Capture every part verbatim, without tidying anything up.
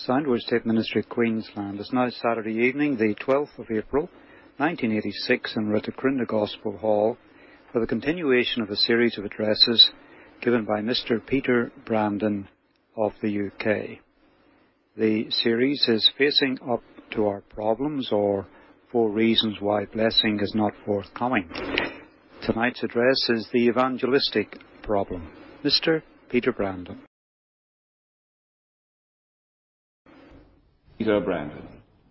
Soundward State Ministry, Queensland. It's now Saturday evening, the twelfth of April, nineteen eighty-six, and we're at the Corinda Gospel Hall for the continuation of a series of addresses given by Mister Peter Brandon of the U K. The series is Facing Up to Our Problems, or Four Reasons Why Blessing is Not Forthcoming. Tonight's address is the evangelistic problem. Mister Peter Brandon. Peter Brandon.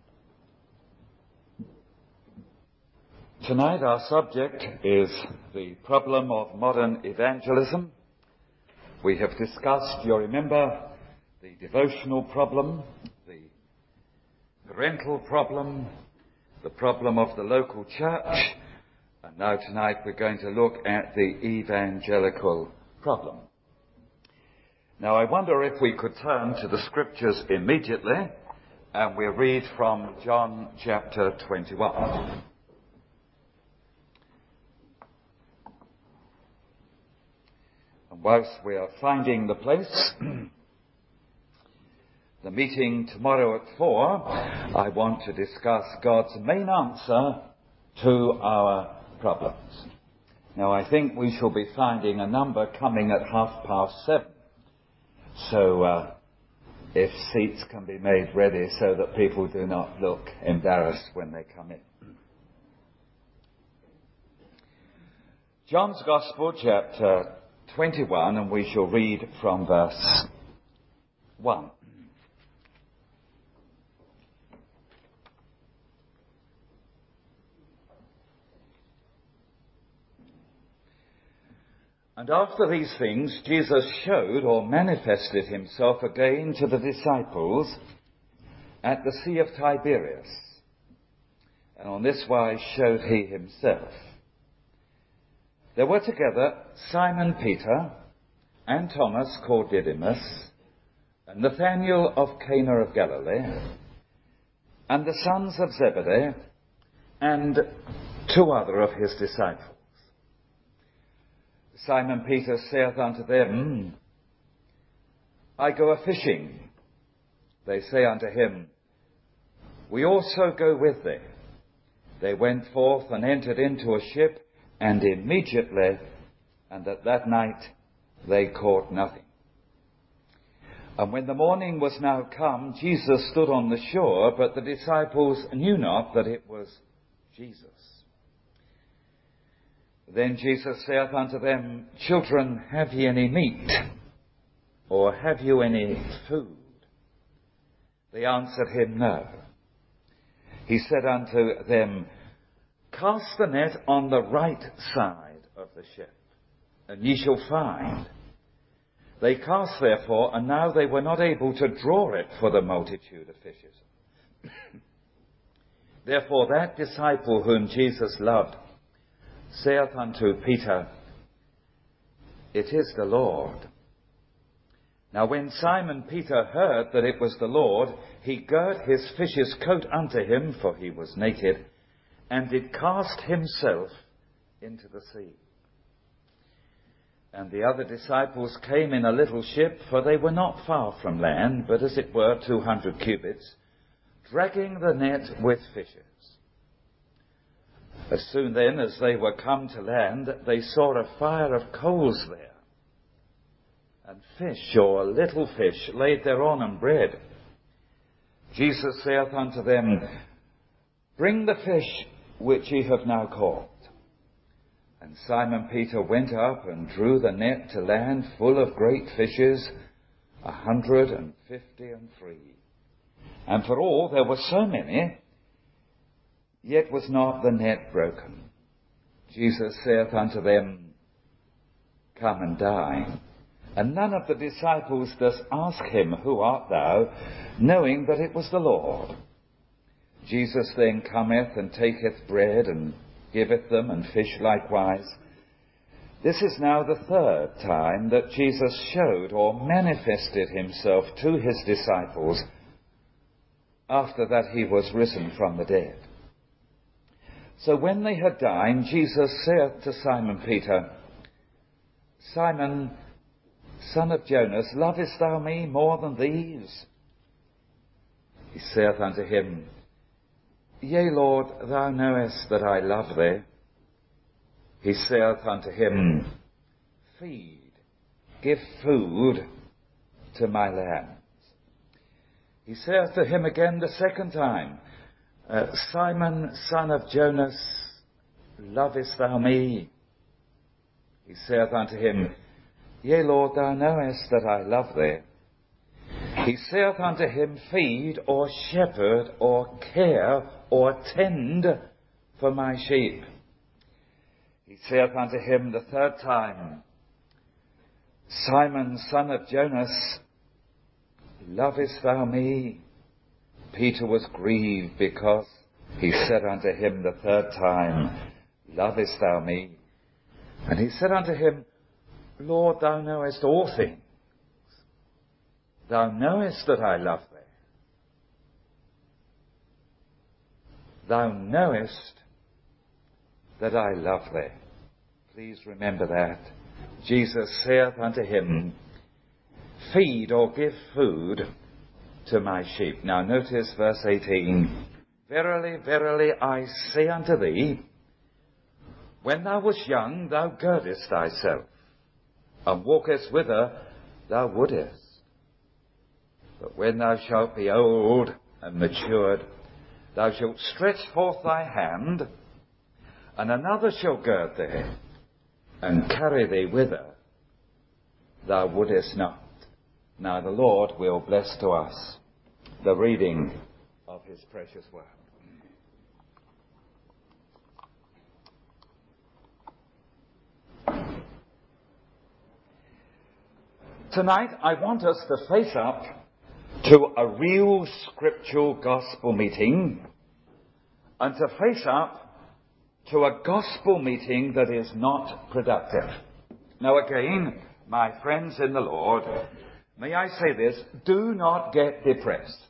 Tonight our subject is the problem of modern evangelism. We have discussed, you'll remember, the devotional problem, the parental problem, the problem of the local church, and now tonight we're going to look at the evangelical problem. Now I wonder if we could turn to the scriptures immediately, and we'll read from John chapter twenty-one. And whilst we are finding the place, the meeting tomorrow at four, I want to discuss God's main answer to our problems. Now I think we shall be finding a number coming at half past seven. So, uh, if seats can be made ready so that people do not look embarrassed when they come in. John's Gospel, chapter twenty-one, and we shall read from verse one. And after these things, Jesus showed or manifested himself again to the disciples at the Sea of Tiberias. And on this wise showed he himself. There were together Simon Peter, and Thomas called Didymus, and Nathanael of Cana of Galilee, and the sons of Zebedee, and two other of his disciples. Simon Peter saith unto them, I go a-fishing. They say unto him, We also go with thee. They went forth and entered into a ship, and immediately, and at that night, they caught nothing. And when the morning was now come, Jesus stood on the shore, but the disciples knew not that it was Jesus. Then Jesus saith unto them, Children, have ye any meat? Or have you any food? They answered him, No. He said unto them, Cast the net on the right side of the ship, and ye shall find. They cast therefore, and now they were not able to draw it for the multitude of fishes. Therefore that disciple whom Jesus loved saith unto Peter, It is the Lord. Now when Simon Peter heard that it was the Lord, he girt his fish's coat unto him, for he was naked, and did cast himself into the sea. And the other disciples came in a little ship, for they were not far from land, but as it were two hundred cubits, dragging the net with fishes. As soon then as they were come to land, they saw a fire of coals there, and fish, or little fish, laid thereon, and bread. Jesus saith unto them, Bring the fish which ye have now caught. And Simon Peter went up and drew the net to land full of great fishes, a hundred and fifty and three. And for all there were so many, yet was not the net broken. Jesus saith unto them, Come and dine. And none of the disciples does ask him, Who art thou? Knowing that it was the Lord. Jesus then cometh and taketh bread and giveth them, and fish likewise. This is now the third time that Jesus showed or manifested himself to his disciples after that he was risen from the dead. So when they had dined, Jesus saith to Simon Peter, Simon, son of Jonas, lovest thou me more than these? He saith unto him, Yea, Lord, thou knowest that I love thee. He saith unto him, Feed, give food to my lambs. He saith to him again the second time, uh, Simon, son of Jonas, lovest thou me? He saith unto him, Yea, Lord, thou knowest that I love thee. He saith unto him, Feed, or shepherd, or care, or tend for my sheep. He saith unto him the third time, Simon, son of Jonas, lovest thou me? Peter was grieved because he said unto him the third time, Lovest thou me? And he said unto him, Lord, thou knowest all things. Thou knowest that I love thee. Thou knowest that I love thee. Please remember that. Jesus saith unto him, Feed or give food to my sheep. Now notice verse eighteen. Verily, verily, I say unto thee, when thou wast young, thou girdest thyself, and walkest whither thou wouldest. But when thou shalt be old and matured, thou shalt stretch forth thy hand, and another shall gird thee, and carry thee whither thou wouldest not. Now the Lord will bless to us the reading of his precious word. Tonight I want us to face up to a real scriptural gospel meeting, and to face up to a gospel meeting that is not productive. Now again, my friends in the Lord, may I say this, do not get depressed.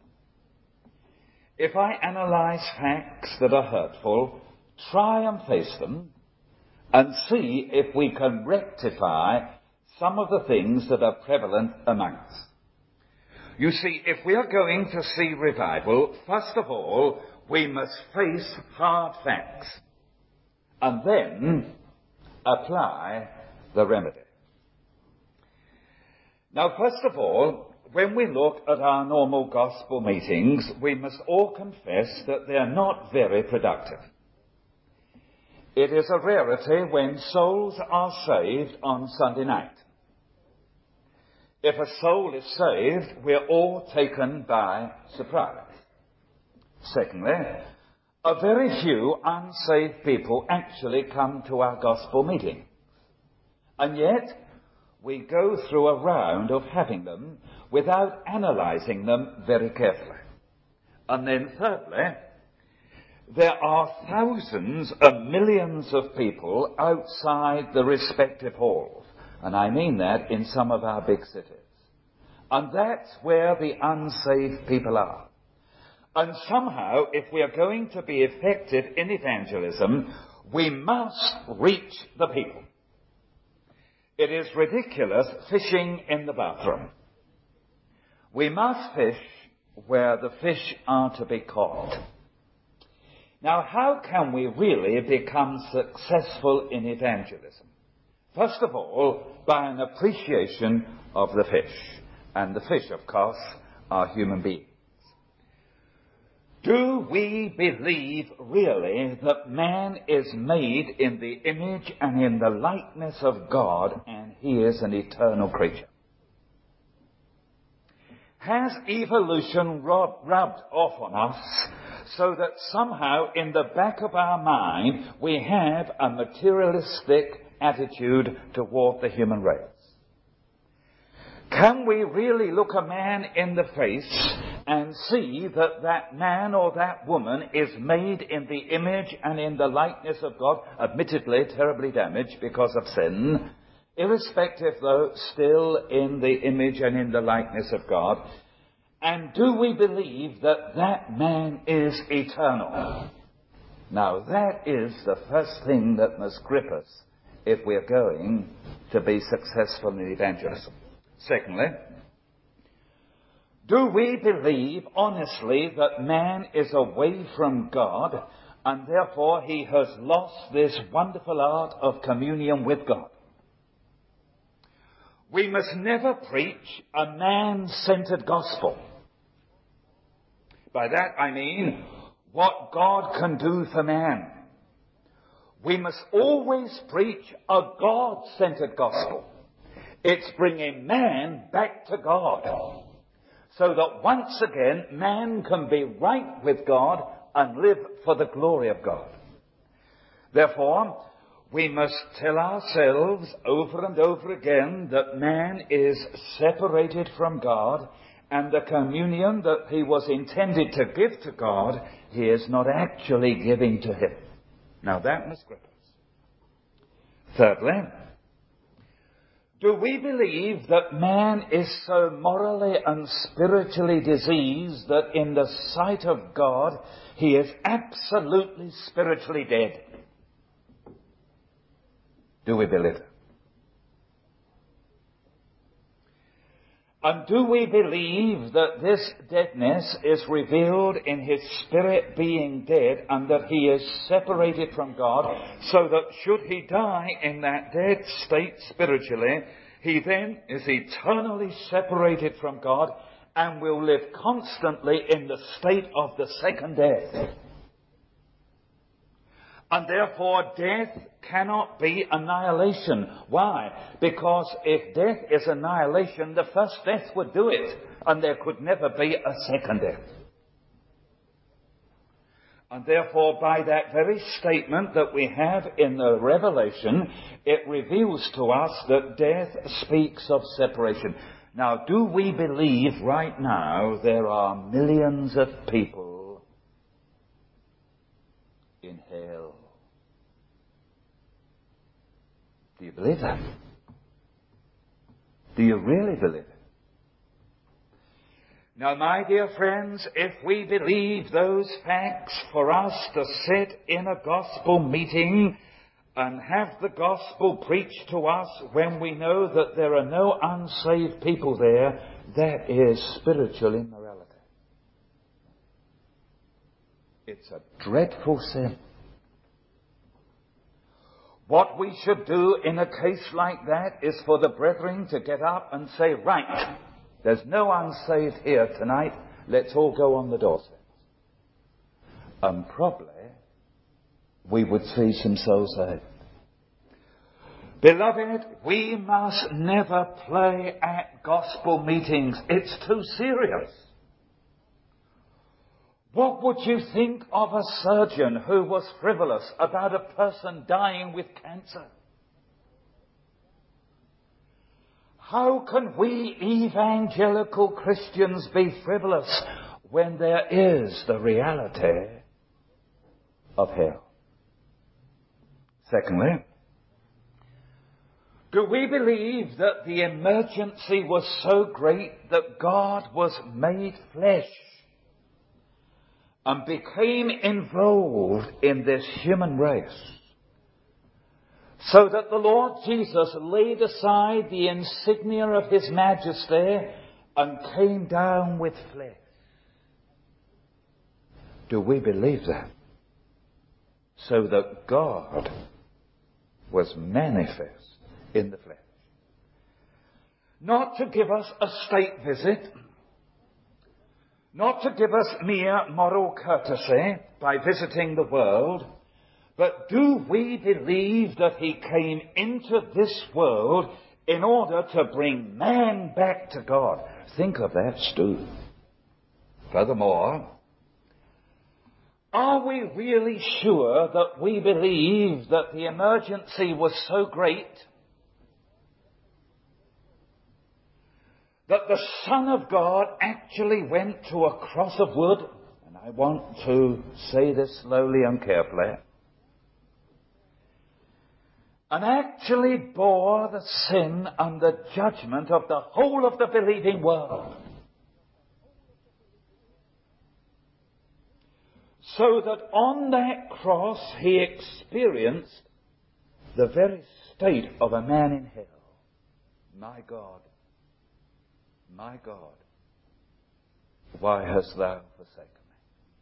If I analyze facts that are hurtful, try and face them and see if we can rectify some of the things that are prevalent among us. You see, if we are going to see revival, first of all, we must face hard facts and then apply the remedy. Now, first of all, when we look at our normal gospel meetings, we must all confess that they are not very productive. It is a rarity when souls are saved on Sunday night. If a soul is saved, we're all taken by surprise. Secondly, a very few unsaved people actually come to our gospel meeting. And yet, we go through a round of having them without analysing them very carefully. And then thirdly, there are thousands and millions of people outside the respective halls. And I mean that in some of our big cities. And that's where the unsaved people are. And somehow, if we are going to be effective in evangelism, we must reach the people. It is ridiculous fishing in the bathroom. We must fish where the fish are to be caught. Now, how can we really become successful in evangelism? First of all, by an appreciation of the fish. And the fish, of course, are human beings. Do we believe really that man is made in the image and in the likeness of God, and he is an eternal creature? Has evolution rubbed off on us so that somehow in the back of our mind we have a materialistic attitude toward the human race? Can we really look a man in the face and see that that man or that woman is made in the image and in the likeness of God, admittedly terribly damaged because of sin, irrespective though, still in the image and in the likeness of God? And do we believe that that man is eternal? Now that is the first thing that must grip us if we're going to be successful in evangelism. Secondly, Do we believe honestly that man is away from God and therefore he has lost this wonderful art of communion with God? We must never preach a man-centered gospel. By that I mean what God can do for man. We must always preach a God-centered gospel. It's bringing man back to God, so that once again man can be right with God and live for the glory of God. Therefore, we must tell ourselves over and over again that man is separated from God, and the communion that he was intended to give to God, he is not actually giving to him. Now that must grip us. Thirdly, do we believe that man is so morally and spiritually diseased that in the sight of God he is absolutely spiritually dead? Do we believe it? And do we believe that this deadness is revealed in his spirit being dead and that he is separated from God, so that should he die in that dead state spiritually, he then is eternally separated from God and will live constantly in the state of the second death? And therefore death cannot be annihilation. Why? Because if death is annihilation, the first death would do it, and there could never be a second death. And therefore, by that very statement that we have in the Revelation, it reveals to us that death speaks of separation. Now, do we believe right now there are millions of people in hell? Do you believe that? Do you really believe it? Now, my dear friends, if we believe those facts, for us to sit in a gospel meeting and have the gospel preached to us when we know that there are no unsaved people there, that is spiritual immorality. It's a dreadful sin. What we should do in a case like that is for the brethren to get up and say, right, there's no unsaved here tonight, let's all go on the doorsteps. And probably we would see some souls saved. Beloved, we must never play at gospel meetings. It's too serious. What would you think of a surgeon who was frivolous about a person dying with cancer? How can we evangelical Christians be frivolous when there is the reality of hell? Secondly, do we believe that the emergency was so great that God was made flesh and became involved in this human race, so that the Lord Jesus laid aside the insignia of his majesty and came down with flesh? Do we believe that? So that God was manifest in the flesh. Not to give us a state visit, not to give us mere moral courtesy by visiting the world, but do we believe that he came into this world in order to bring man back to God? Think of that, Stu. Furthermore, are we really sure that we believe that the emergency was so great that the Son of God actually went to a cross of wood? And I want to say this slowly and carefully. And actually bore the sin and the judgment of the whole of the believing world. So that on that cross he experienced the very state of a man in hell. My God, my God, why hast thou forsaken me?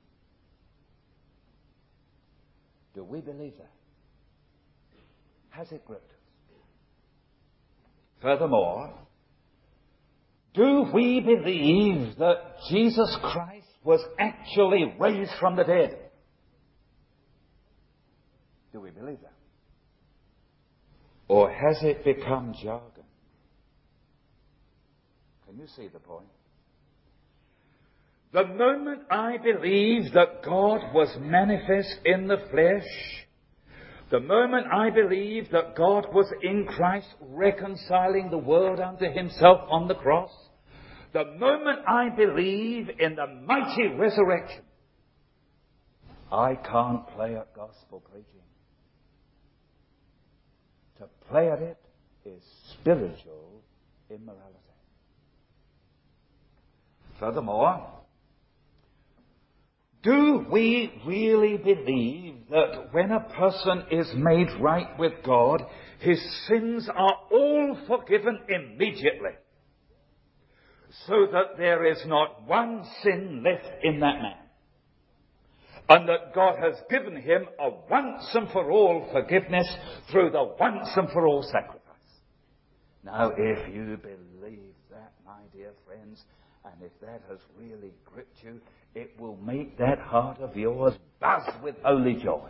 Do we believe that? Has it gripped us? Furthermore, do we believe that Jesus Christ was actually raised from the dead? Do we believe that? Or has it become jargon? Can you see the point? The moment I believe that God was manifest in the flesh, the moment I believe that God was in Christ reconciling the world unto himself on the cross, the moment I believe in the mighty resurrection, I can't play at gospel preaching. To play at it is spiritual immorality. Furthermore, do we really believe that when a person is made right with God, his sins are all forgiven immediately, so that there is not one sin left in that man, and that God has given him a once and for all forgiveness through the once and for all sacrifice? Now, if you believe that, my dear friends, and if that has really gripped you, it will make that heart of yours buzz with holy joy.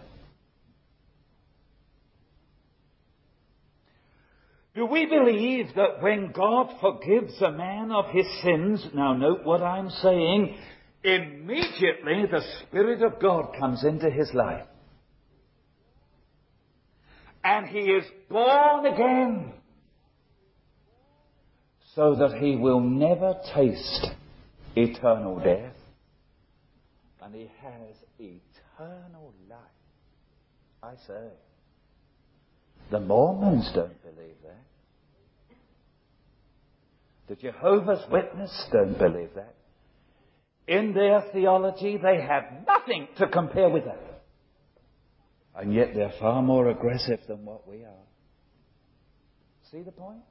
Do we believe that when God forgives a man of his sins, now note what I'm saying, immediately the Spirit of God comes into his life, and he is born again, so that he will never taste eternal death, and he has eternal life? I say, the Mormons don't believe that. The Jehovah's Witnesses don't believe that. In their theology, they have nothing to compare with that. And yet they're far more aggressive than what we are. See the point?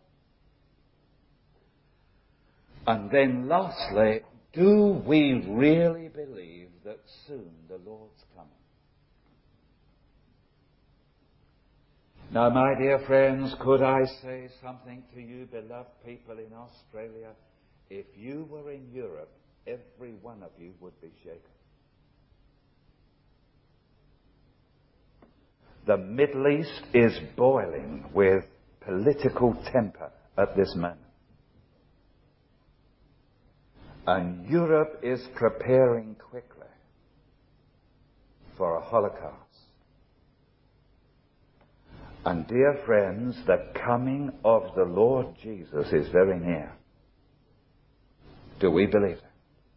And then lastly, do we really believe that soon the Lord's coming? Now, my dear friends, could I say something to you, beloved people in Australia? If you were in Europe, every one of you would be shaken. The Middle East is boiling with political temper at this moment. And Europe is preparing quickly for a Holocaust. And dear friends, the coming of the Lord Jesus is very near. Do we believe it?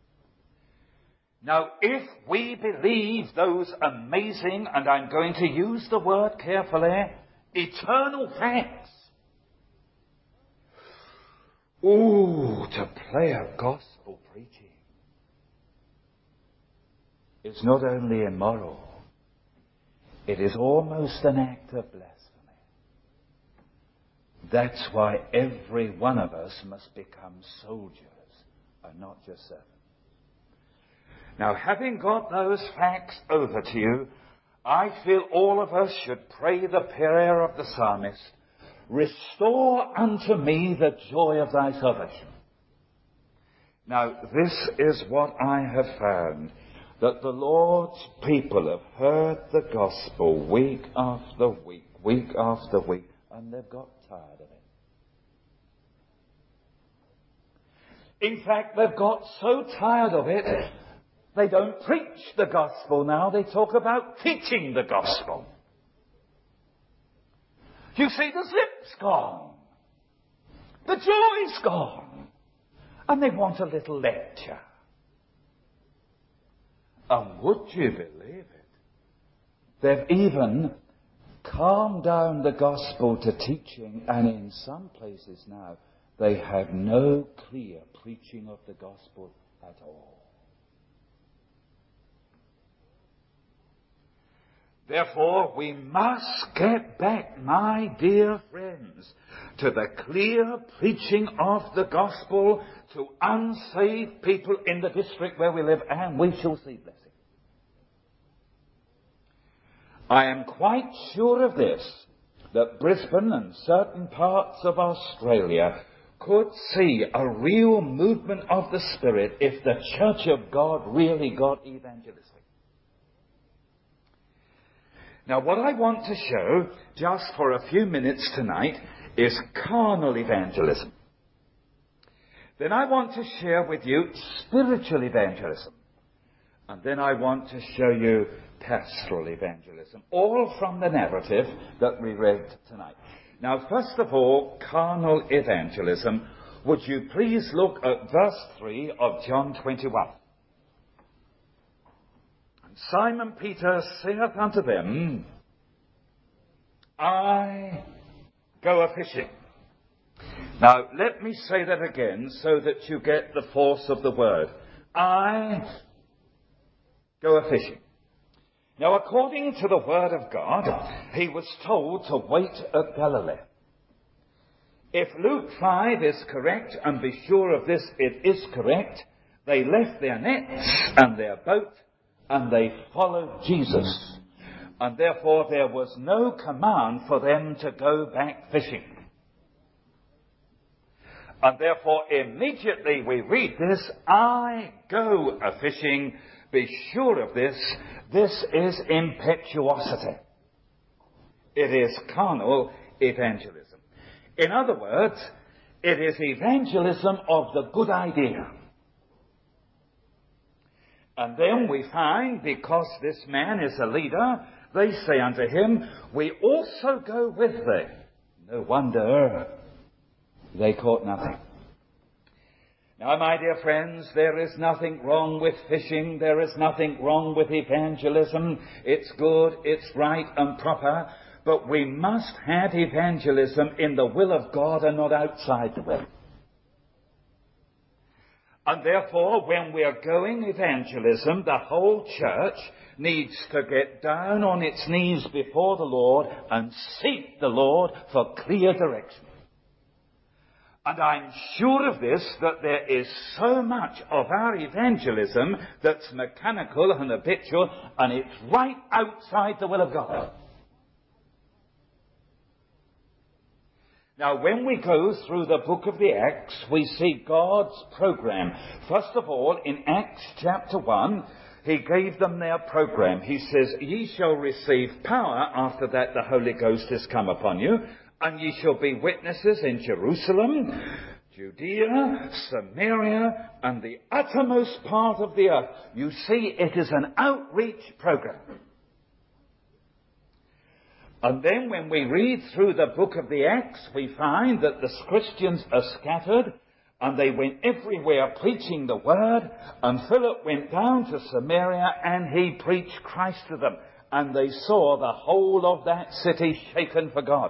Now, if we believe those amazing, and I'm going to use the word carefully, eternal facts, ooh, to play a gospel preaching is not only immoral, it is almost an act of blasphemy. That's why every one of us must become soldiers and not just servants. Now, having got those facts over to you, I feel all of us should pray the prayer of the psalmist, restore unto me the joy of thy salvation. Now, this is what I have found, that the Lord's people have heard the gospel week after week, week after week, and they've got tired of it. In fact, they've got so tired of it, they don't preach the gospel now. They talk about teaching the gospel. You see, the zip's gone. The joy's gone. And they want a little lecture. And would you believe it? They've even calmed down the gospel to teaching, and in some places now, they have no clear preaching of the gospel at all. Therefore, we must get back, my dear friends, to the clear preaching of the gospel to unsaved people in the district where we live, and we shall see blessing. I am quite sure of this, that Brisbane and certain parts of Australia could see a real movement of the Spirit if the Church of God really got evangelistic. Now, what I want to show, just for a few minutes tonight, is carnal evangelism. Then I want to share with you spiritual evangelism. And then I want to show you pastoral evangelism, all from the narrative that we read tonight. Now, first of all, carnal evangelism. Would you please look at verse three of John twenty-one. And Simon Peter saith unto them, I go a-fishing. Now, let me say that again so that you get the force of the word. I go a-fishing. Now, according to the word of God, he was told to wait at Galilee. If Luke five is correct, and be sure of this, it is correct, they left their nets and their boat and they followed Jesus. And therefore there was no command for them to go back fishing. And therefore immediately we read this, I go a-fishing. Be sure of this, this is impetuosity. It is carnal evangelism. In other words, it is evangelism of the good idea. And then we find, because this man is a leader, they say unto him, we also go with thee. No wonder they caught nothing. Now, my dear friends, there is nothing wrong with fishing. There is nothing wrong with evangelism. It's good, it's right and proper. But we must have evangelism in the will of God and not outside the will. And therefore, when we are going evangelism, the whole church needs to get down on its knees before the Lord and seek the Lord for clear direction. And I'm sure of this, that there is so much of our evangelism that's mechanical and habitual, and it's right outside the will of God. Now, when we go through the book of the Acts, we see God's program. First of all, in Acts chapter one, he gave them their program. He says, ye shall receive power after that the Holy Ghost is come upon you. And ye shall be witnesses in Jerusalem, Judea, Samaria, and the uttermost part of the earth. You see, it is an outreach program. And then when we read through the book of the Acts, we find that the Christians are scattered, and they went everywhere preaching the word, and Philip went down to Samaria, and he preached Christ to them. And they saw the whole of that city shaken for God.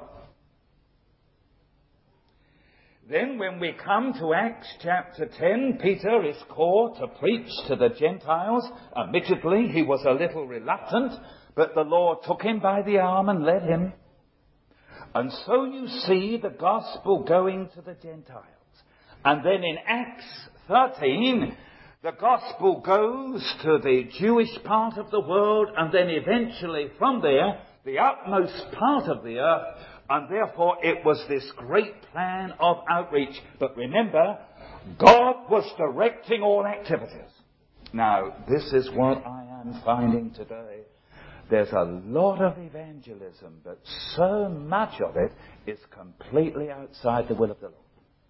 Then when we come to Acts chapter ten, Peter is called to preach to the Gentiles. Admittedly, he was a little reluctant, but the Lord took him by the arm and led him. And so you see the gospel going to the Gentiles. And then in Acts thirteen, the gospel goes to the Jewish part of the world, and then eventually from there, the utmost part of the earth. And therefore it was this great plan of outreach. But remember, God was directing all activities. Now, this is what I am finding today. There's a lot of evangelism, but so much of it is completely outside the will of the Lord.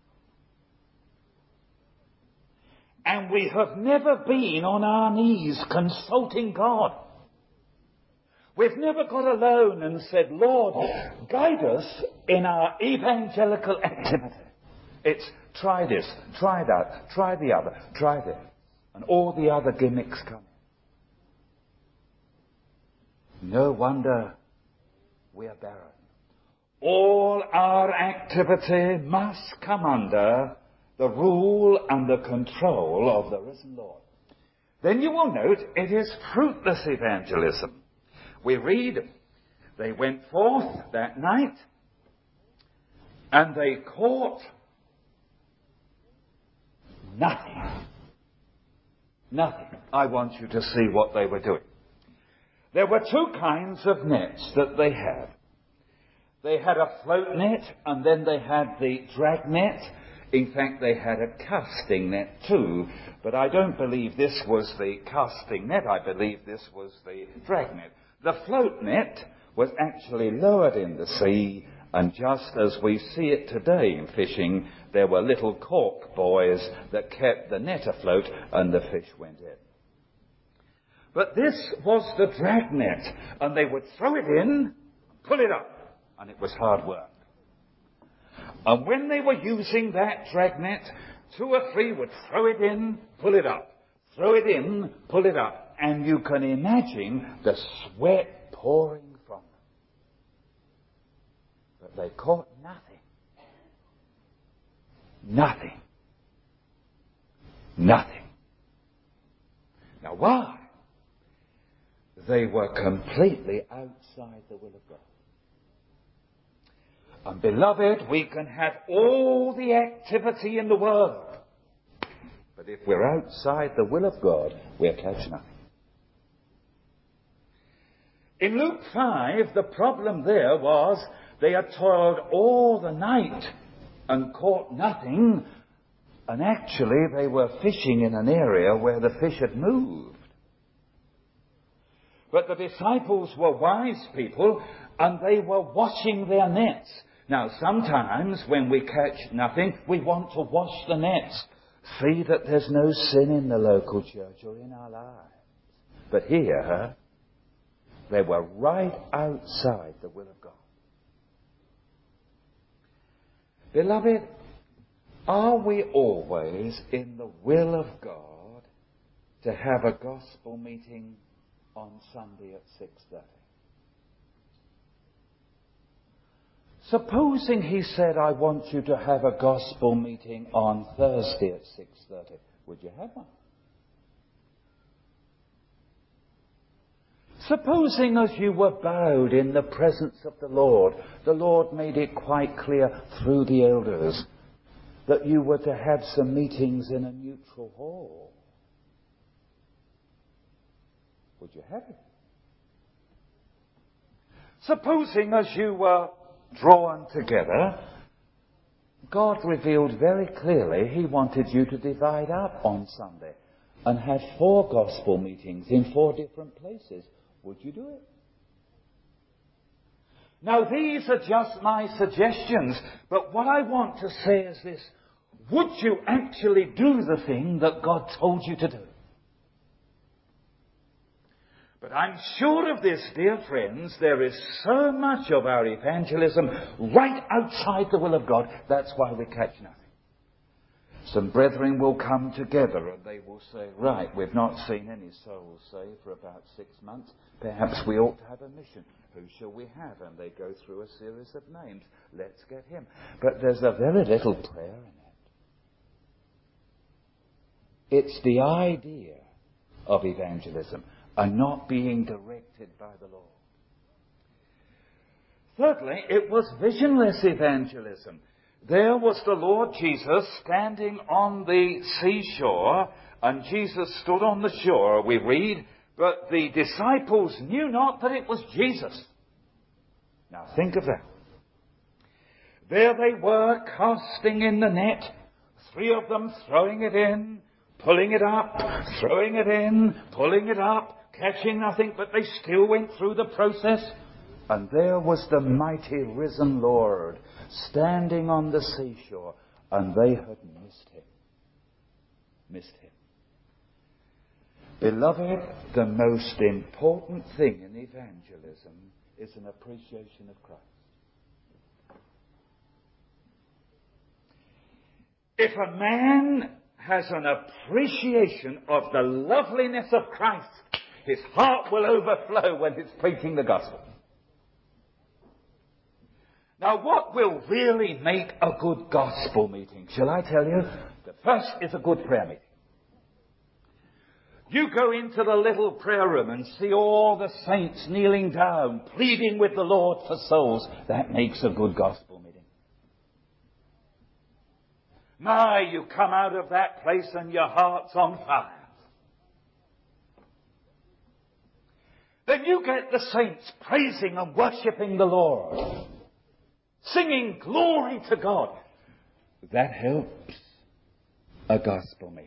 And we have never been on our knees consulting God. We've never got alone and said, Lord, guide us in our evangelical activity. It's try this, try that, try the other, try this. And all the other gimmicks come in. No wonder we are barren. All our activity must come under the rule and the control of the risen Lord. Then you will note it is fruitless evangelism. We read, they went forth that night And they caught nothing. Nothing. I want you to see what they were doing. There were two kinds of nets that they had. They had a float net, and then they had the drag net. In fact, they had a casting net too. But I don't believe this was the casting net. I believe this was the drag net. The float net was actually lowered in the sea, and just as we see it today in fishing, there were little cork buoys that kept the net afloat and the fish went in. But this was the drag net, and they would throw it in, pull it up, and it was hard work. And when they were using that drag net, two or three would throw it in, pull it up, throw it in, pull it up, and you can imagine the sweat pouring from them. But they caught nothing. Nothing. Nothing. Now why? They were completely outside the will of God. And beloved, we can have all the activity in the world, but if we're outside the will of God, we'll catch nothing. In Luke five, the problem there was they had toiled all the night and caught nothing, and actually they were fishing in an area where the fish had moved. But the disciples were wise people, and they were washing their nets. Now, sometimes when we catch nothing, we want to wash the nets. See that there's no sin in the local church or in our lives. But here, they were right outside the will of God. Beloved, are we always in the will of God to have a gospel meeting on Sunday at six thirty? Supposing he said, I want you to have a gospel meeting on Thursday at six thirty. Would you have one? Supposing as you were bowed in the presence of the Lord, the Lord made it quite clear through the elders that you were to have some meetings in a neutral hall. Would you have it? Supposing as you were drawn together, God revealed very clearly He wanted you to divide up on Sunday and have four gospel meetings in four different places. Would you do it? Now, these are just my suggestions, but what I want to say is this. Would you actually do the thing that God told you to do? But I'm sure of this, dear friends, there is so much of our evangelism right outside the will of God. That's why we catch nothing. Some brethren will come together and they will say, right, we've not seen any souls saved for about six months. Perhaps we ought to have a mission. Who shall we have? And they go through a series of names. Let's get him. But there's a very little prayer in it. It's the idea of evangelism and not being directed by the Lord. Thirdly, it was visionless evangelism. There was the Lord Jesus standing on the seashore, and Jesus stood on the shore, we read, but the disciples knew not that it was Jesus. Now think of that. There they were, casting in the net, three of them throwing it in, pulling it up, throwing it in, pulling it up, catching nothing, but they still went through the process. And there was the mighty risen Lord standing on the seashore, and they had missed him. Missed him. Beloved, the most important thing in evangelism is an appreciation of Christ. If a man has an appreciation of the loveliness of Christ, his heart will overflow when he's preaching the gospel. Now, what will really make a good gospel meeting? Shall I tell you? The first is a good prayer meeting. You go into the little prayer room and see all the saints kneeling down, pleading with the Lord for souls. That makes a good gospel meeting. My, you come out of that place and your heart's on fire. Then you get the saints praising and worshipping the Lord, singing glory to God. That helps a gospel meeting.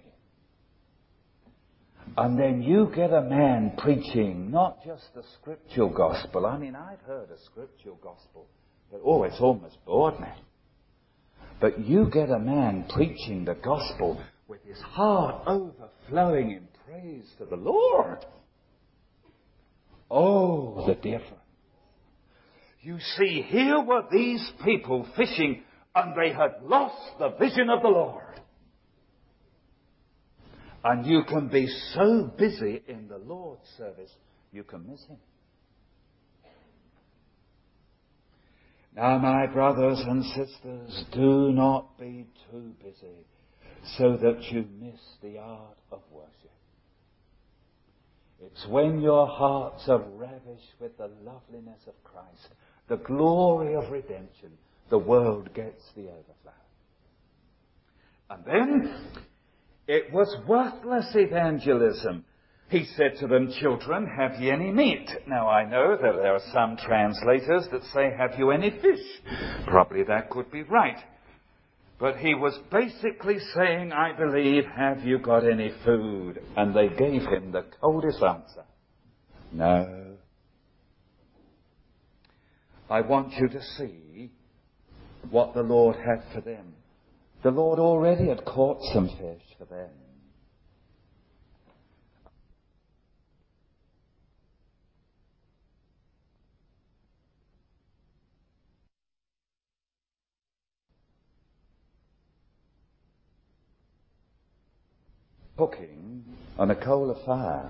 And then you get a man preaching not just the scriptural gospel. I mean, I've heard a scriptural gospel, but oh, it's almost bored me. But you get a man preaching the gospel with his heart overflowing in praise to the Lord. Oh, the difference. You see, here were these people fishing, and they had lost the vision of the Lord. And you can be so busy in the Lord's service, you can miss him. Now, my brothers and sisters, do not be too busy so that you miss the art of worship. It's when your hearts are ravished with the loveliness of Christ, the glory of redemption, the world gets the overflow. And then it was worthless evangelism. He said to them, children, have ye any meat? Now I know that there are some translators that say, have you any fish? Probably that could be right. But he was basically saying, I believe, have you got any food? And they gave him the coldest answer. No. I want you to see what the Lord had for them. The Lord already had caught some fish for them. Cooking on a coal of fire.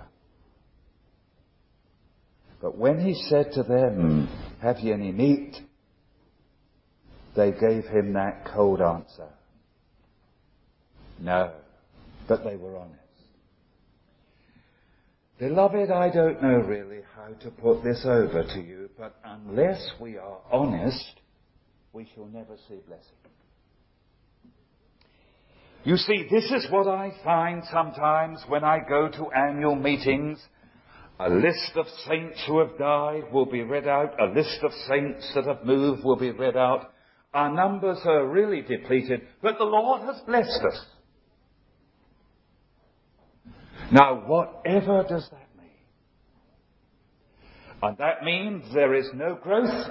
But when he said to them, have ye any meat? They gave him that cold answer. No, but they were honest. Beloved, I don't know really how to put this over to you, but unless we are honest, we shall never see blessing. You see, this is what I find sometimes when I go to annual meetings. A list of saints who have died will be read out. A list of saints that have moved will be read out. Our numbers are really depleted, but the Lord has blessed us. Now, whatever does that mean? And that means there is no growth.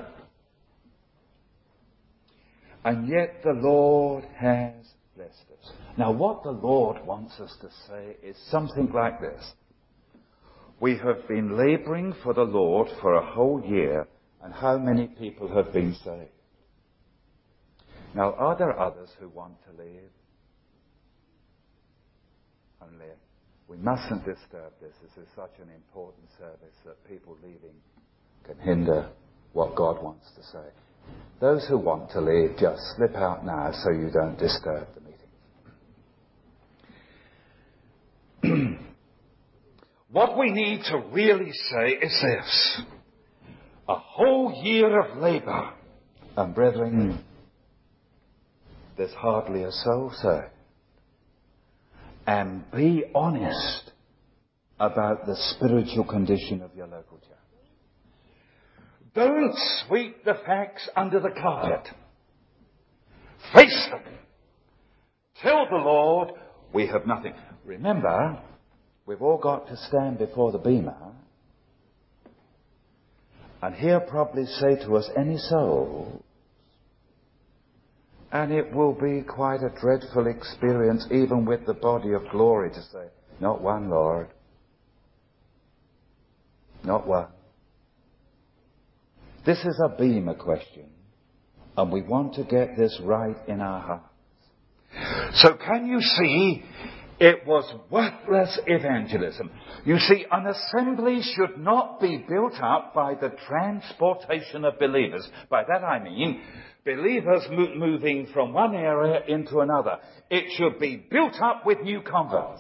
And yet the Lord has blessed us. Now, what the Lord wants us to say is something like this. We have been labouring for the Lord for a whole year, and how many people have been saved? Now, are there others who want to leave? Only we mustn't disturb this. This is such an important service that people leaving can hinder what God wants to say. Those who want to leave, just slip out now so you don't disturb the meeting. What we need to really say is this. A whole year of labour. And brethren, there's hardly a soul saved. And be honest about the spiritual condition of your local church. Don't sweep the facts under the carpet. Face them. Tell the Lord, we have nothing. Remember, we've all got to stand before the bema, and He'll probably say to us, any soul? And it will be quite a dreadful experience, even with the body of glory, to say, not one, Lord. Not one. This is a bema question, and we want to get this right in our hearts. So can you see, it was worthless evangelism. You see, an assembly should not be built up by the transportation of believers. By that I mean, believers mo- moving from one area into another. It should be built up with new converts.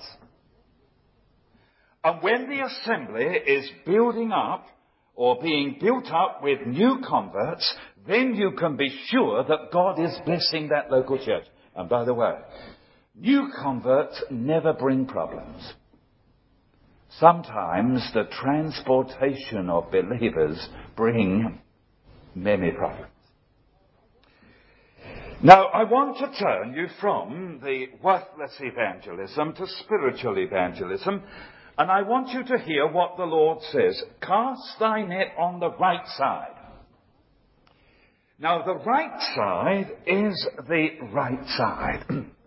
And when the assembly is building up, or being built up with new converts, then you can be sure that God is blessing that local church. And by the way, new converts never bring problems. Sometimes the transportation of believers bring many problems. Now, I want to turn you from the worthless evangelism to spiritual evangelism, and I want you to hear what the Lord says. Cast thy net on the right side. Now, the right side is the right side.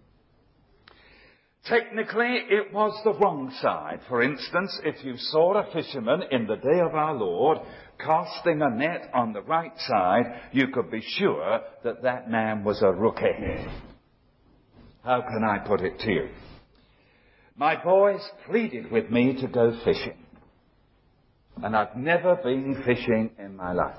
Technically, it was the wrong side. For instance, if you saw a fisherman in the day of our Lord casting a net on the right side, you could be sure that that man was a rookie. How can I put it to you? My boys pleaded with me to go fishing. And I've never been fishing in my life.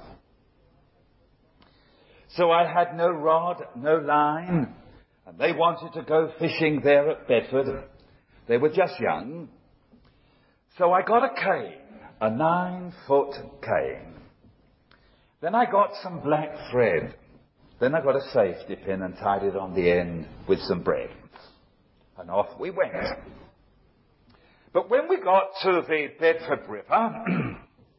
So I had no rod, no line. And they wanted to go fishing there at Bedford. They were just young. So I got a cane, a nine-foot cane. Then I got some black thread. Then I got a safety pin and tied it on the end with some bread. And off we went. But when we got to the Bedford River,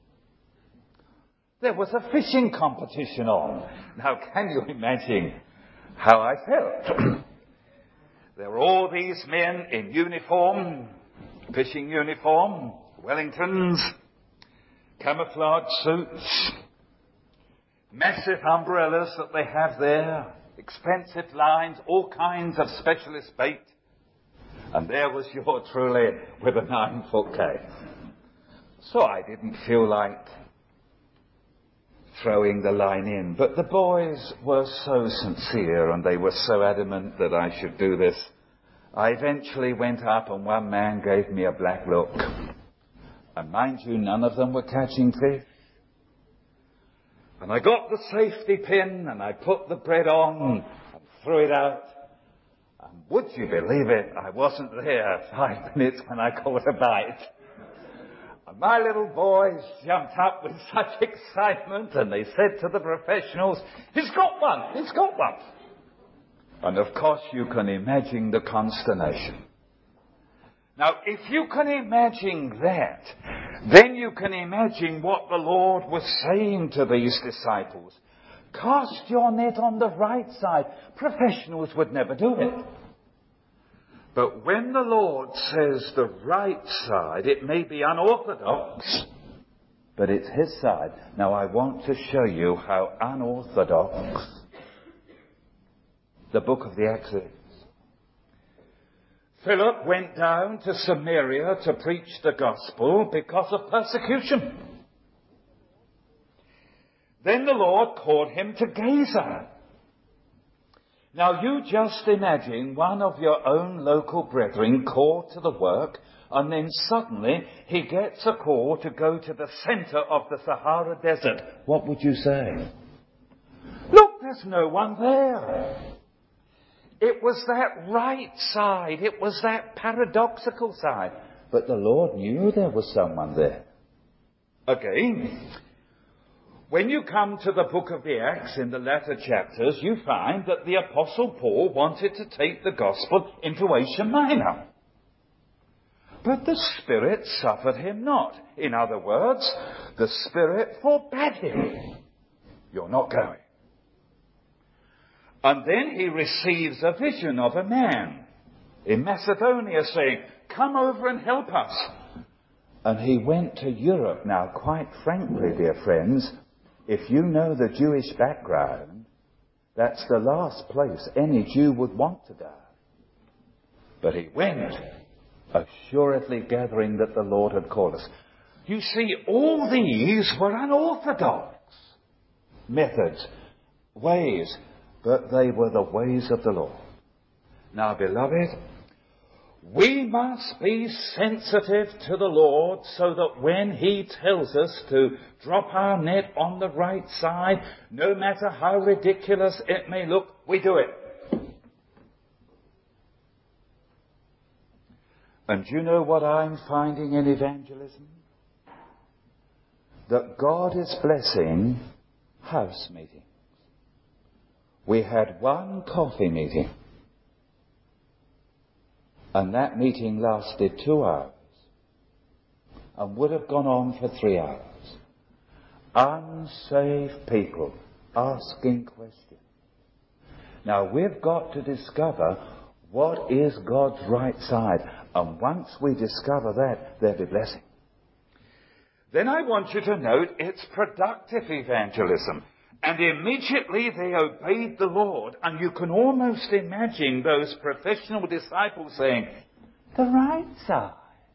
there was a fishing competition on. Now, can you imagine how I felt? There were all these men in uniform, fishing uniform, Wellingtons, camouflage suits, massive umbrellas that they have there, expensive lines, all kinds of specialist bait. And there was your truly with a nine-foot cane. So I didn't feel like throwing the line in. But the boys were so sincere and they were so adamant that I should do this. I eventually went up and one man gave me a black look. And mind you, none of them were catching fish. And I got the safety pin and I put the bread on and threw it out. And would you believe it, I wasn't there five minutes when I caught a bite. My little boys jumped up with such excitement and they said to the professionals, he's got one, he's got one. And of course you can imagine the consternation. Now if you can imagine that, then you can imagine what the Lord was saying to these disciples. Cast your net on the right side. Professionals would never do it. But when the Lord says the right side, it may be unorthodox, but it's His side. Now I want to show you how unorthodox the book of the Acts is. Philip went down to Samaria to preach the gospel because of persecution. Then the Lord called him to Gaza. Now you just imagine one of your own local brethren called to the work, and then suddenly he gets a call to go to the centre of the Sahara Desert. What would you say? Look, there's no one there. It was that right side. It was that paradoxical side. But the Lord knew there was someone there. Again, when you come to the book of the Acts in the latter chapters, you find that the Apostle Paul wanted to take the gospel into Asia Minor. But the Spirit suffered him not. In other words, the Spirit forbade him. You're not going. And then he receives a vision of a man in Macedonia saying, come over and help us. And he went to Europe. Now, quite frankly, dear friends, if you know the Jewish background, that's the last place any Jew would want to die. But he went, assuredly gathering that the Lord had called us. You see, all these were unorthodox methods, ways, but they were the ways of the Lord. Now, beloved, we must be sensitive to the Lord so that when He tells us to drop our net on the right side, no matter how ridiculous it may look, we do it. And you know what I'm finding in evangelism? That God is blessing house meetings. We had one coffee meeting. And that meeting lasted two hours and would have gone on for three hours. Unsaved people asking questions. Now we've got to discover what is God's right side. And once we discover that, there'll be blessing. Then I want you to note it's productive evangelism. And immediately they obeyed the Lord. And you can almost imagine those professional disciples saying, the right side.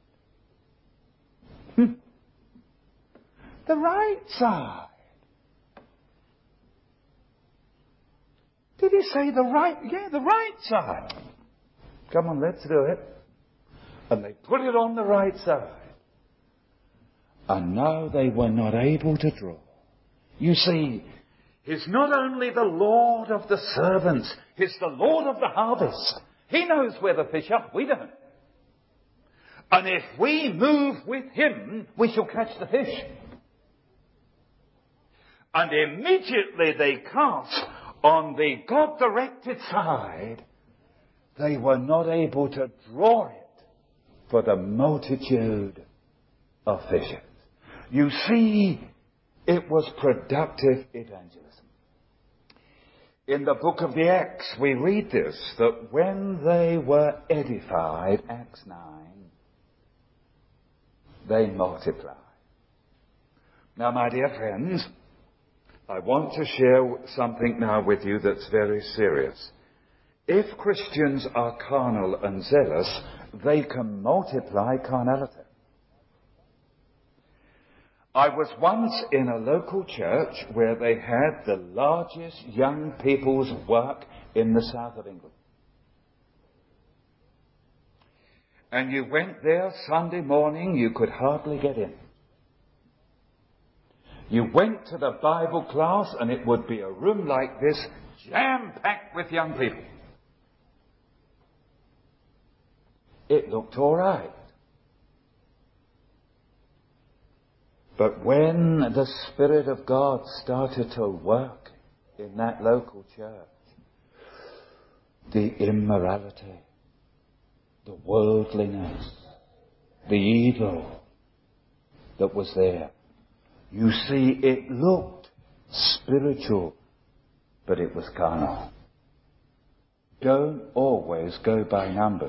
Hmm. The right side. Did he say the right? Yeah, the right side. Come on, let's do it. And they put it on the right side. And now they were not able to draw. You see, He's not only the Lord of the servants, He's the Lord of the harvest. He knows where the fish are. We don't. And if we move with Him, we shall catch the fish. And immediately they cast on the God-directed side. They were not able to draw it for the multitude of fishes. You see, it was productive evangelism. In the book of the Acts, we read this, that when they were edified, Acts nine, they multiplied. Now, my dear friends, I want to share something now with you that's very serious. If Christians are carnal and zealous, they can multiply carnality. I was once in a local church where they had the largest young people's work in the south of England. And you went there Sunday morning, you could hardly get in. You went to the Bible class and it would be a room like this, jam-packed with young people. It looked all right. But when the Spirit of God started to work in that local church, the immorality, the worldliness, the evil that was there, you see, it looked spiritual, but it was carnal. Don't always go by numbers.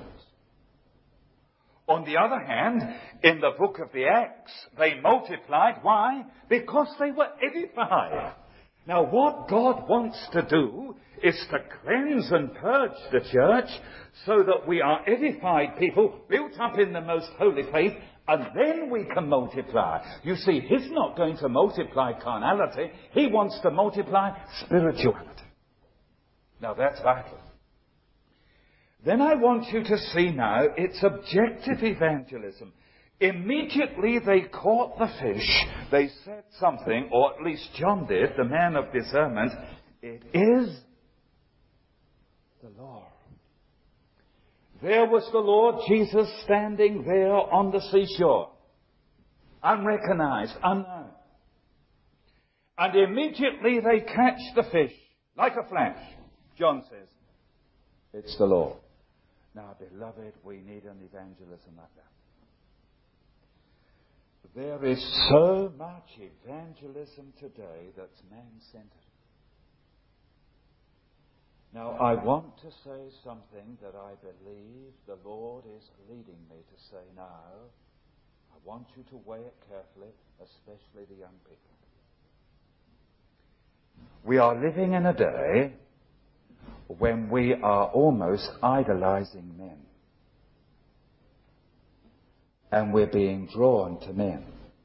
On the other hand, in the book of the Acts, they multiplied. Why? Because they were edified. Now, what God wants to do is to cleanse and purge the church so that we are edified people, built up in the most holy faith, and then we can multiply. You see, He's not going to multiply carnality. He wants to multiply spirituality. Now, that's vital. Then I want you to see now, it's objective evangelism. Immediately they caught the fish, they said something, or at least John did, the man of discernment, it is the Lord. There was the Lord Jesus standing there on the seashore, unrecognized, unknown. And immediately they catch the fish, like a flash. John says, it's the Lord. Now, beloved, we need an evangelism like that. There is so much evangelism today that's man-centered. Now, I want to say something that I believe the Lord is leading me to say now. I want you to weigh it carefully, especially the young people. We are living in a day when we are almost idolizing men. And we're being drawn to men.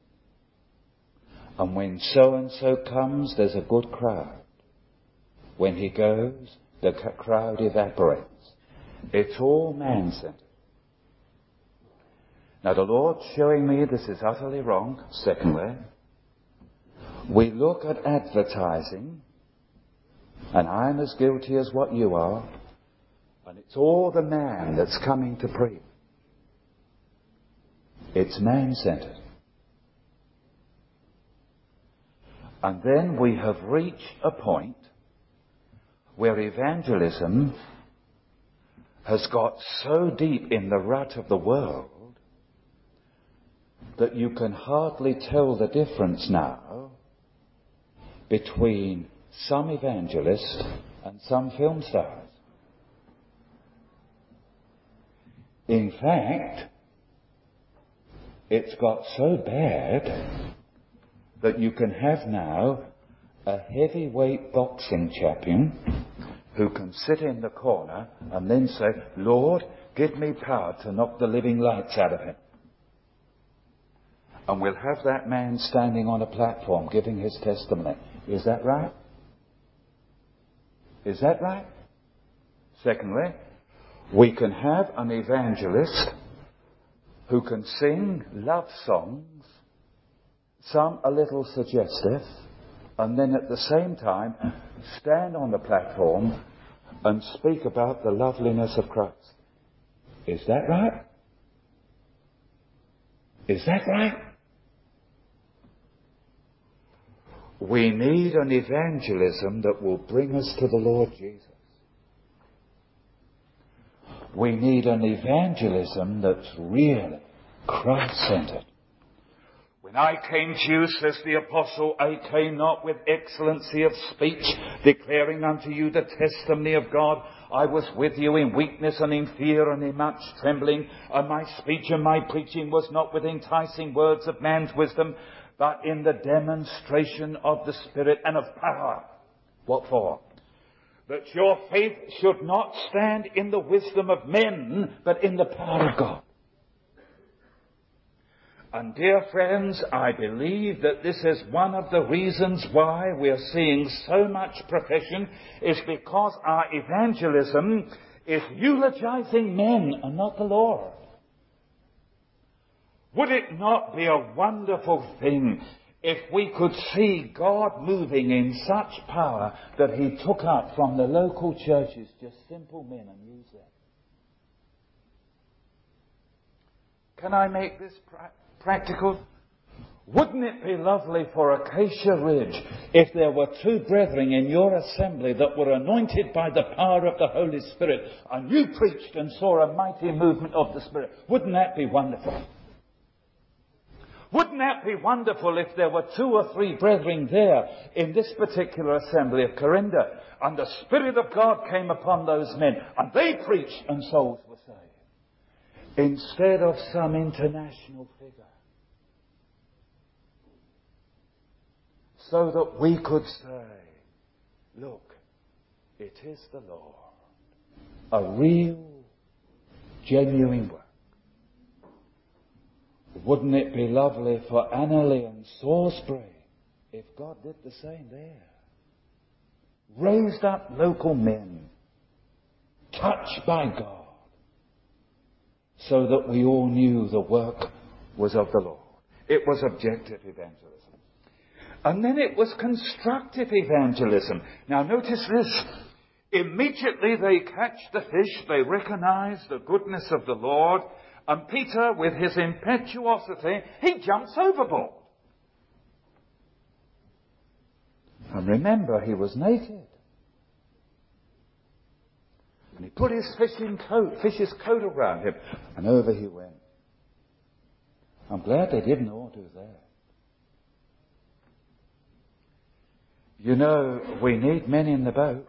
And when so-and-so comes, there's a good crowd. When he goes, the crowd evaporates. It's all man-centered. Now the Lord's showing me this is utterly wrong. Secondly, we look at advertising, and I'm as guilty as what you are, and it's all the man that's coming to preach. It's man-centered. And then we have reached a point where evangelism has got so deep in the rut of the world that you can hardly tell the difference now between some evangelists and some film stars. In fact, it's got so bad that you can have now a heavyweight boxing champion who can sit in the corner and then say, Lord, give me power to knock the living lights out of him. And we'll have that man standing on a platform giving his testimony. Is that right? Is that right? Secondly, we can have an evangelist who can sing love songs, some a little suggestive, and then at the same time stand on the platform and speak about the loveliness of Christ. Is that right? Is that right? We need an evangelism that will bring us to the Lord Jesus. We need an evangelism that's really Christ-centered. When I came to you, says the apostle, I came not with excellency of speech, declaring unto you the testimony of God. I was with you in weakness and in fear and in much trembling. And my speech and my preaching was not with enticing words of man's wisdom, but in the demonstration of the Spirit and of power. What for? That your faith should not stand in the wisdom of men, but in the power of God. And dear friends, I believe that this is one of the reasons why we are seeing so much profession, is because our evangelism is eulogizing men and not the Lord. Would it not be a wonderful thing if we could see God moving in such power that he took up from the local churches just simple men and used them? Can I make this pra- practical? Wouldn't it be lovely for Acacia Ridge if there were two brethren in your assembly that were anointed by the power of the Holy Spirit and you preached and saw a mighty movement of the Spirit? Wouldn't that be wonderful? Wouldn't that be wonderful if there were two or three brethren there in this particular assembly of Corinda and the Spirit of God came upon those men and they preached and souls were saved, instead of some international figure? So that we could say, look, it is the Lord. A real, genuine work. Wouldn't it be lovely for Annerley and Salisbury if God did the same there? Raised up local men, touched by God, so that we all knew the work was of the Lord. It was objective evangelism. And then it was constructive evangelism. Now notice this. Immediately they catch the fish, they recognize the goodness of the Lord, and Peter, with his impetuosity, he jumps overboard. And remember, he was naked. And he put his fishing coat, fish's coat around him, and over he went. I'm glad they didn't all do that. You know, we need men in the boat.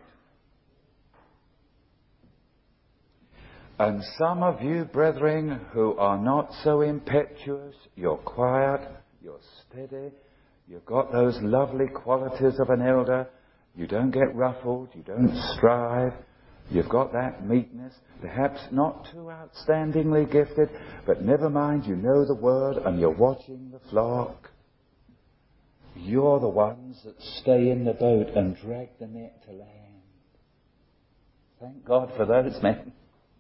And some of you, brethren, who are not so impetuous, you're quiet, you're steady, you've got those lovely qualities of an elder, you don't get ruffled, you don't strive, you've got that meekness, perhaps not too outstandingly gifted, but never mind, you know the word and you're watching the flock. You're the ones that stay in the boat and drag the net to land. Thank God for those men.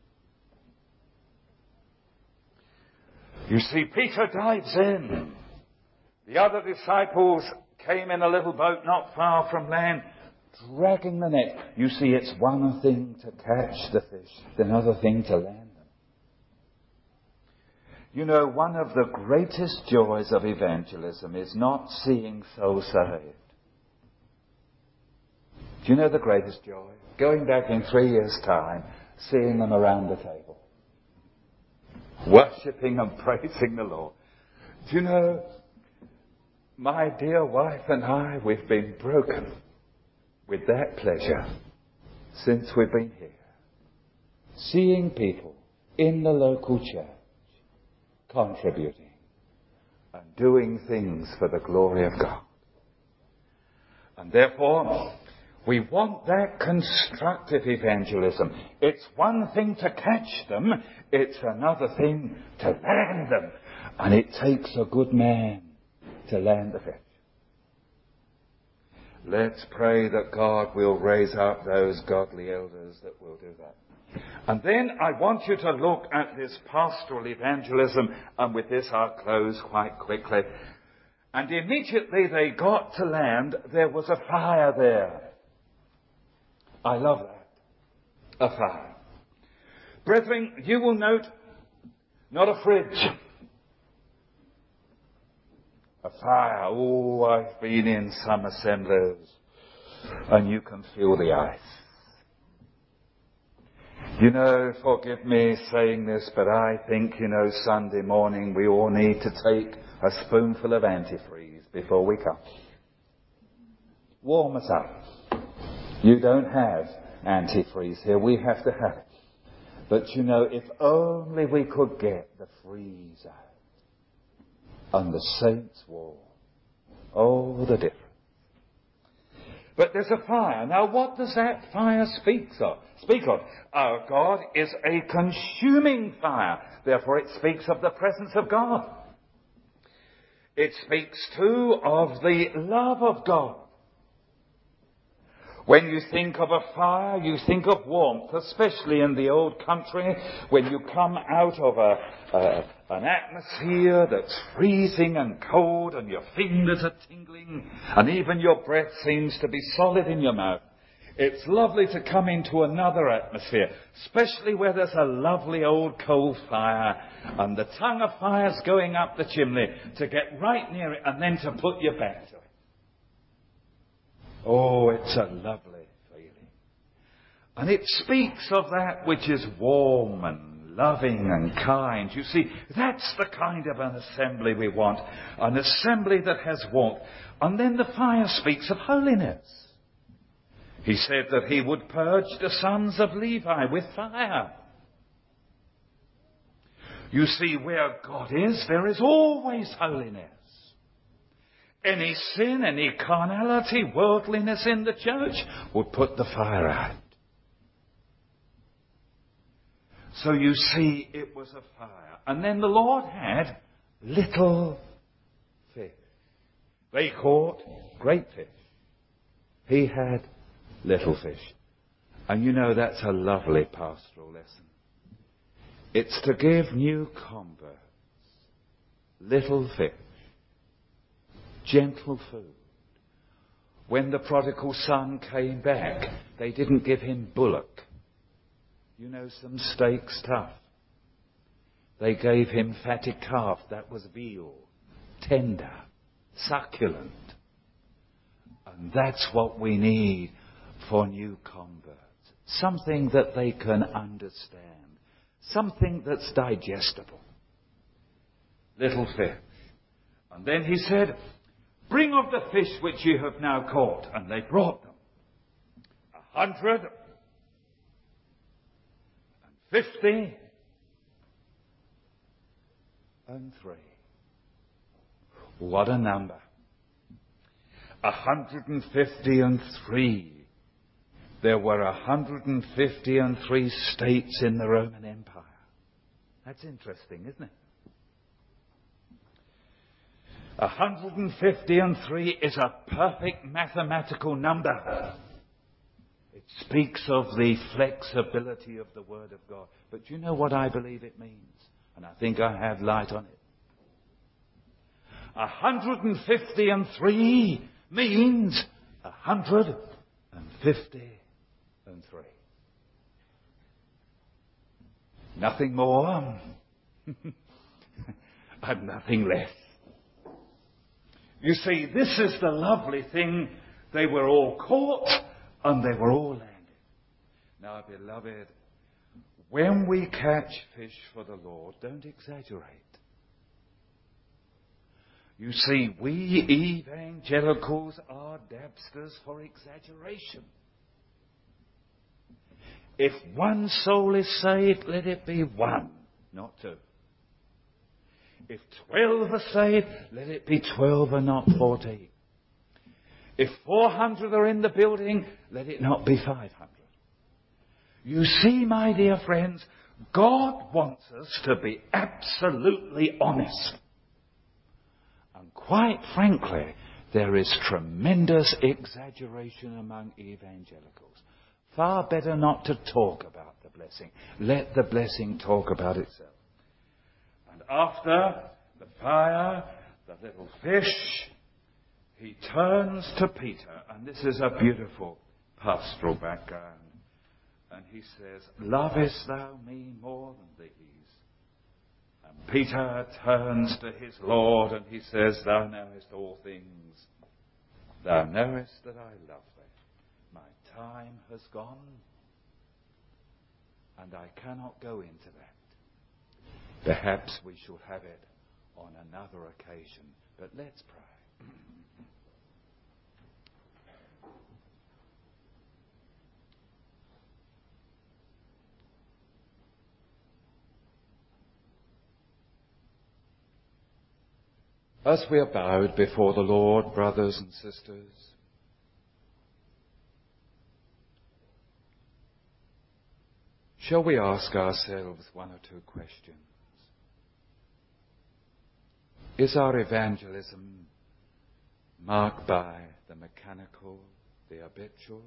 You see, Peter dives in. The other disciples came in a little boat not far from land, dragging the net. You see, it's one thing to catch the fish, another thing to land them. You know, one of the greatest joys of evangelism is not seeing souls saved. Do you know the greatest joy? Going back in three years' time, seeing them around the table, worshipping and praising the Lord. Do you know, my dear wife and I, we've been broken with that pleasure since we've been here. Seeing people in the local church contributing and doing things for the glory of God. And therefore, we want that constructive evangelism. It's one thing to catch them, it's another thing to land them. And it takes a good man to land the fish. Let's pray that God will raise up those godly elders that will do that. And then I want you to look at this pastoral evangelism, and with this I'll close quite quickly. And immediately they got to land, there was a fire there. I love that. A fire. Brethren, you will note, not a fridge. A fire. Oh, I've been in some assemblies, and you can feel the ice. You know, forgive me saying this, but I think, you know, Sunday morning we all need to take a spoonful of antifreeze before we come. Warm us up. You don't have antifreeze here. We have to have it. But, you know, if only we could get the freezer and the saints' wall. Oh, the difference. But there's a fire. Now, what does that fire speak of? Speak of? Our God is a consuming fire. Therefore, it speaks of the presence of God. It speaks, too, of the love of God. When you think of a fire, you think of warmth, especially in the old country, when you come out of a, a, an atmosphere that's freezing and cold and your fingers are tingling and even your breath seems to be solid in your mouth. It's lovely to come into another atmosphere, especially where there's a lovely old coal fire and the tongue of fire's going up the chimney, to get right near it and then to put your back to it. Oh, it's a lovely feeling. And it speaks of that which is warm and loving and kind. You see, that's the kind of an assembly we want. An assembly that has warmth. And then the fire speaks of holiness. He said that he would purge the sons of Levi with fire. You see, where God is, there is always holiness. Any sin, any carnality, worldliness in the church would put the fire out. So you see, it was a fire. And then the Lord had little fish. They caught great fish. He had little fish. And you know, that's a lovely pastoral lesson. It's to give new converts little fish. Gentle food. When the prodigal son came back, they didn't give him bullock. You know, some steak stuff. They gave him fatted calf. That was veal. Tender. Succulent. And that's what we need for new converts. Something that they can understand. Something that's digestible. Little fish. And then he said, bring of the fish which you have now caught. And they brought them. A hundred and fifty and three. What a number. A hundred and fifty and three. There were a hundred and fifty and three states in the Roman Empire. That's interesting, isn't it? one hundred fifty and three is a perfect mathematical number. It speaks of the flexibility of the Word of God. But you know what I believe it means? And I think I have light on it. one hundred fifty and three means one hundred fifty and three. Nothing more and nothing less. You see, this is the lovely thing. They were all caught and they were all landed. Now, beloved, When we catch fish for the Lord, don't exaggerate. You see, we evangelicals are dabsters for exaggeration. If one soul is saved, let it be one, not two. If twelve are saved, let it be twelve and not fourteen. If four hundred are in the building, let it not be five hundred. You see, my dear friends, God wants us to be absolutely honest. And quite frankly, there is tremendous exaggeration among evangelicals. Far better not to talk about the blessing. Let the blessing talk about itself. And after the fire, the little fish, he turns to Peter. And this is a beautiful pastoral background. And he says, "Lovest thou me more than these?" And Peter turns to his Lord and he says, "Thou knowest all things. Thou knowest that I love thee. My time has gone, and I cannot go into that. Perhaps we shall have it on another occasion. But let's pray." As we are bowed before the Lord, brothers and sisters, shall we ask ourselves one or two questions? Is our evangelism marked by the mechanical, the habitual?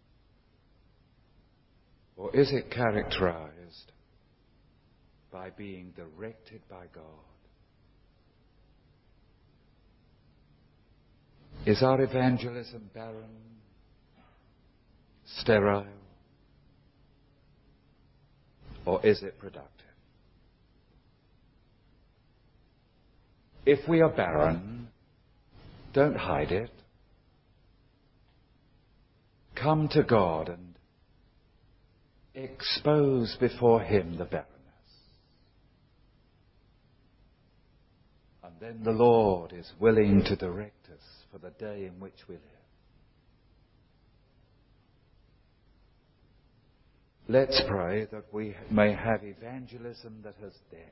Or is it characterized by being directed by God? Is our evangelism barren, sterile, or is it productive? If we are barren, don't hide it. Come to God and expose before Him the barrenness. And then the Lord is willing to direct us for the day in which we live. Let's pray that we may have evangelism that has depth.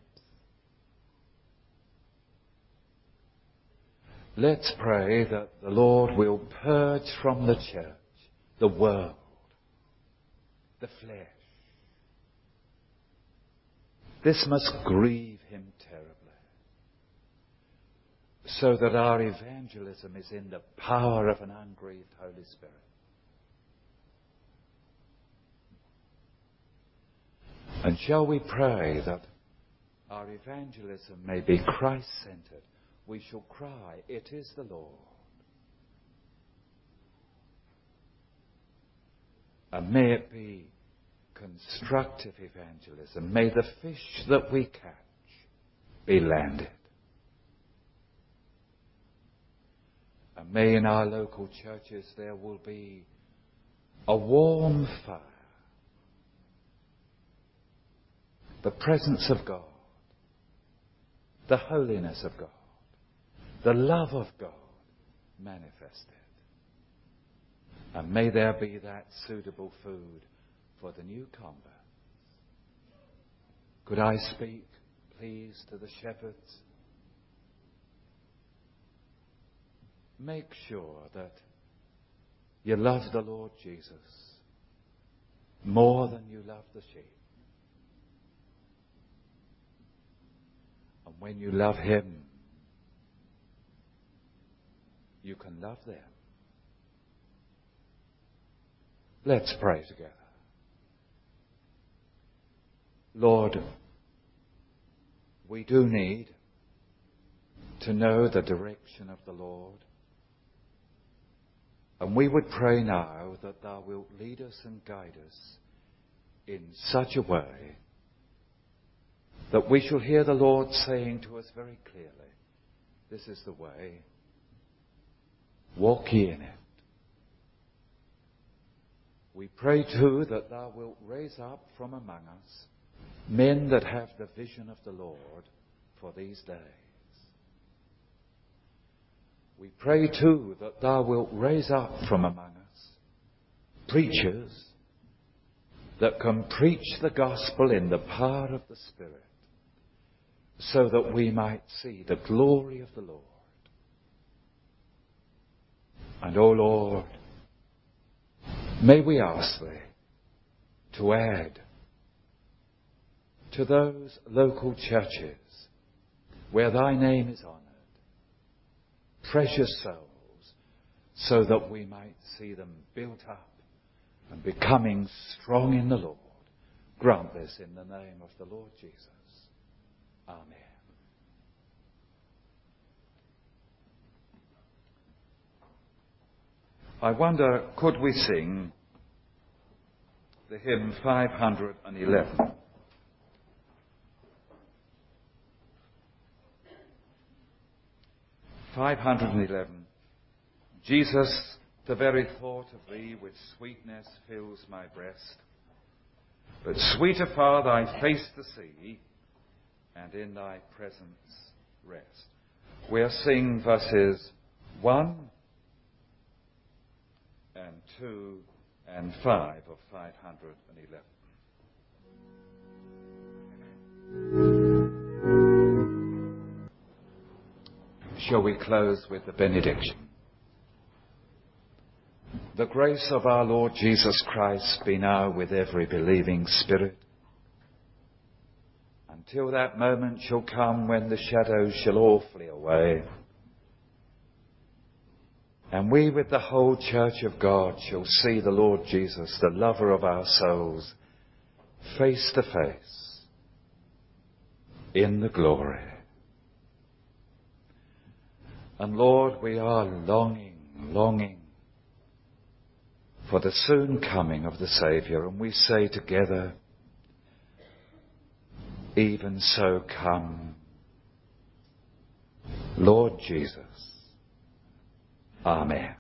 Let's pray that the Lord will purge from the church the world, the flesh. This must grieve Him terribly, so that our evangelism is in the power of an ungrieved Holy Spirit. And shall we pray that our evangelism may be Christ-centered? We shall cry, "It is the Lord." And may it be constructive evangelism. May the fish that we catch be landed. And may in our local churches there will be a warm fire. The presence of God. The holiness of God. The love of God manifested. And may there be that suitable food for the new converts. Could I speak, please, to the shepherds? Make sure that you love the Lord Jesus more than you love the sheep. And when you love Him, you can love them. Let's pray together. Lord, we do need to know the direction of the Lord. And we would pray now that Thou wilt lead us and guide us in such a way that we shall hear the Lord saying to us very clearly, "This is the way, walk ye in it." We pray too that Thou wilt raise up from among us men that have the vision of the Lord for these days. We pray too that thou wilt raise up from among us preachers that can preach the gospel in the power of the Spirit, so that we might see the glory of the Lord. And, O Lord, may we ask Thee to add to those local churches where Thy name is honoured precious souls, so that we might see them built up and becoming strong in the Lord. Grant this in the name of the Lord Jesus. Amen. I wonder, could we sing the hymn five hundred eleven? five hundred eleven. Jesus, the very thought of Thee with sweetness fills my breast, but sweeter far Thy face to see, and in Thy presence rest. We'll sing verses one and two and five of five hundred eleven. Shall we close with the benediction? The grace of our Lord Jesus Christ be now with every believing spirit, until that moment shall come when the shadows shall all flee away, and we with the whole church of God shall see the Lord Jesus, the lover of our souls, face to face in the glory. And Lord, we are longing, longing for the soon coming of the Saviour, and we say together, even so come, Lord Jesus. Amen.